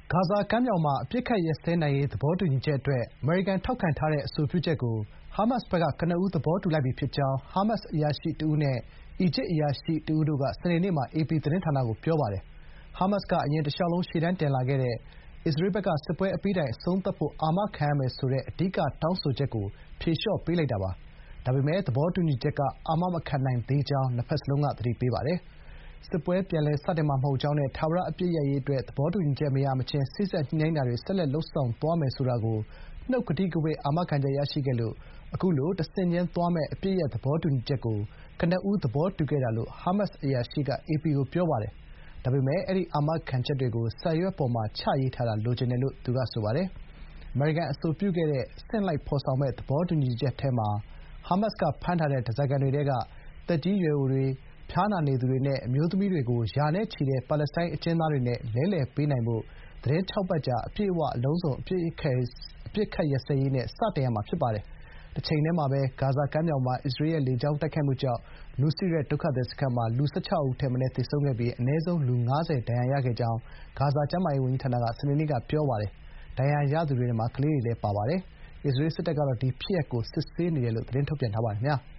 ဂါဇာကမ်းမြောင်မှာအပစ်အခတ်ရပ်စဲနိုင်ရေးသဘောတူညီချက်အတွက်အမေရိကန်ထောက်ခံထားတဲ့အဆိုပြုချက်ကိုဟာမတ်စ်ဘက်ကကနဦးသဘောတူလိုက်ပြီဖြစ်ကြောင်းဟာမတ်စ်အရာရှိတဦးနဲ့အီဂျစ်အရာရှိတဦးတို့ကစနေနေ့မှာ အေပီသတင်းဌာနကိုပြောပါတယ်။ဟာမတ်စ်ကအရင်တလျှောက်လုံးရှေ့တန်းတင်လာခဲ့တဲ့အစ္စရေးဘက်ကစစ်ပွဲအပြီးတိုင်အဆုံးသတ်ဖို့အာမခံရမယ်ဆိုတဲ့အဓိကတောင်းဆိုချက်ကိုဖြေလျှော့ပေးလိုက်တာပါ။ဒါပေမဲ့သဘောတူညီချက်ကအာမမခံနိုင်သေးကြောင်းနှစ်ဘက်စလုံးကသတိပေးပါတယ်။စစ်ပွဲပြန်လည်စတင်မှာမဟုတ်ကြောင်းနဲ့ထာဝရအပစ်ရပ်ရေးအတွက်သဘောတူညီချက်မရမချင်းစေ့စပ်ညှိနှိုင်းတာတွေဆက်လက်လုပ်ဆောင်သွားမယ်ဆိုတာကိုနှုတ်ကတိကဝတ်အာမခံချက်ရရှိခဲ့လို့အခုလိုတဆင့်ချင်းသွားမယ့်အပစ်ရပ်သဘောတူညီချက်ကိုကနဦးသဘောတူခဲ့တာလို့ဟာမတ်စ်အရာရှိကအေပီကိုပြောပါတယ်။ဒါပေမဲ့အဲဒီအာမခံချက်တွေကိုစာရွက်ပေါ်မှာချရေးထားတာလိုချင်တယ်လို့သူကဆိုပါတယ်။အမေရိကန်အဆိုပြုခဲ့တဲ့အဆင့်လိုက်ဖော်ဆောင်မယ့်သဘောတူညီချက်ထဲမှာဟာမတ်စ်ကဖမ်းထားတဲ့ဓားစာခံတွေထဲကသက်ကြီးရွယ်အိုတွေ၊ဖျားနာနေသူတွေနဲ့အမျိုးသမီးတွေကိုရာနဲ့ချီတဲ့ပါလက်စတိုင်းအကျဉ်းသားတွေနဲ့လဲလှယ်ပေးနိုင်ဖို့သီတင်း ၆ ပတ်ကြာအပြည့်အဝအလုံးစုံအပစ်အခတ်ရပ်စဲရေးနဲ့စတင်ရမှာဖြစ်ပါတယ်။တချိန်တည်းမှာပဲဂါဇာကမ်းမြောင်မှာအစ္စရေးရဲ့လေကြောင်းတိုက်ခိုက်မှုကြောင့်နူးစီးရက်ဒုက္ခသည်စခန်းမှာလူ ၁၆ ဦးထက်မနည်းသေဆုံးခဲ့ပြီးအနည်းဆုံးလူ ၅၀ ဒဏ်ရာရခဲ့ကြောင်းဂါဇာကျန်းမာရေးဝန်ကြီးဌာနကစနေနေ့ကပြောပါတယ်။ဒဏ်ရာရသူတွေထဲမှာကလေးတွေလည်းပါပါတယ်။အစ္စရေးစစ်တပ်ကတော့ဒီဖြစ်ရပ်ကိုစစ်ဆေးနေတယ်လို့သတင်းထုတ်ပြန်ထားပါတယ်။